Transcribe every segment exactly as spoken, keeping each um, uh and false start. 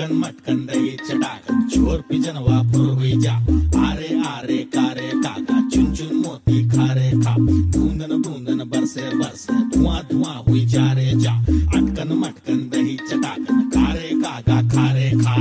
अटकन मटकन दही चटाकन चोर पिजनवा पुरवी जा आरे आरे कारे काका चुन चुन मोती खारे खा बूंदन बूंदन बरसे बरसे धुआं धुआं हुई जा रे जा अटकन मटकन दही चटाकन कारे काका खारे खा।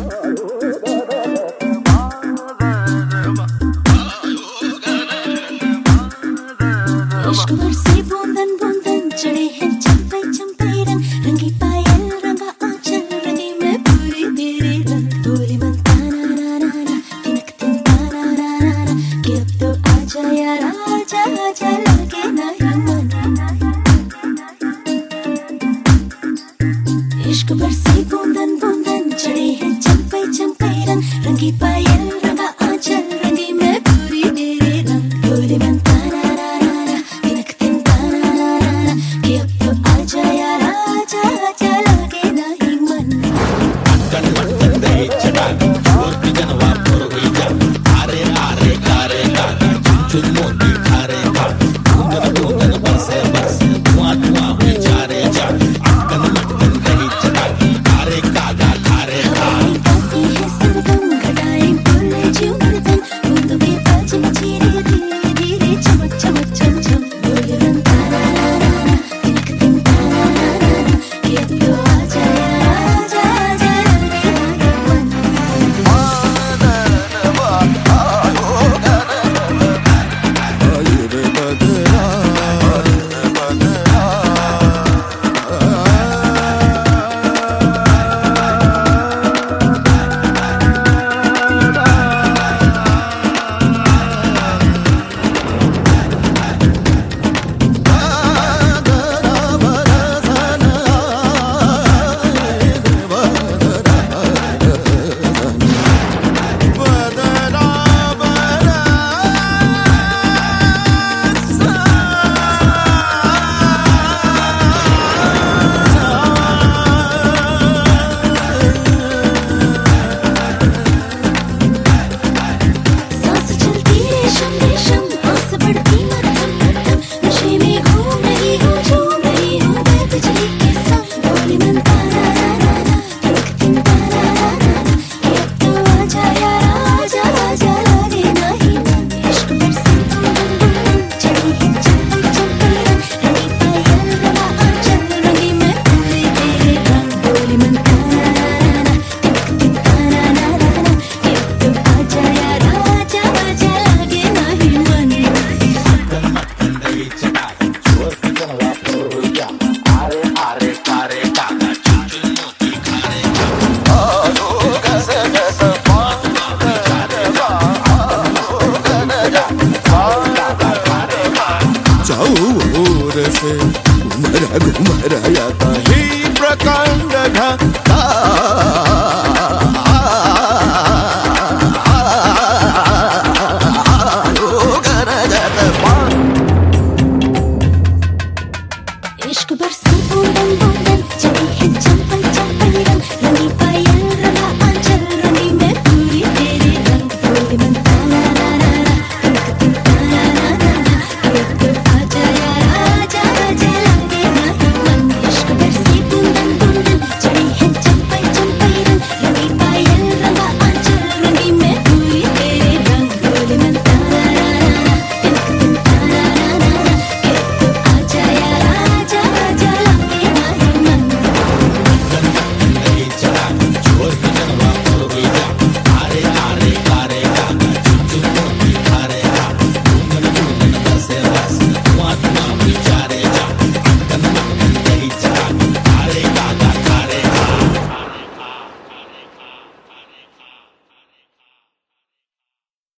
इश्क बरसे बूंदन बूंदन चढ़े हैं चंपे चंपे रंग रंगी पायल रंगा आंचल रंगी मैं पूरी तेरे रंग बोली मन ताना ना ना ना तिनक तिन ताना ना ना ना कि अब तो आजा यार आजा आजा लगे नहीं मन। इश्क बरसे बूंदन बूंदन चढ़े हैं चंपे चंपे रंग रंगी पायल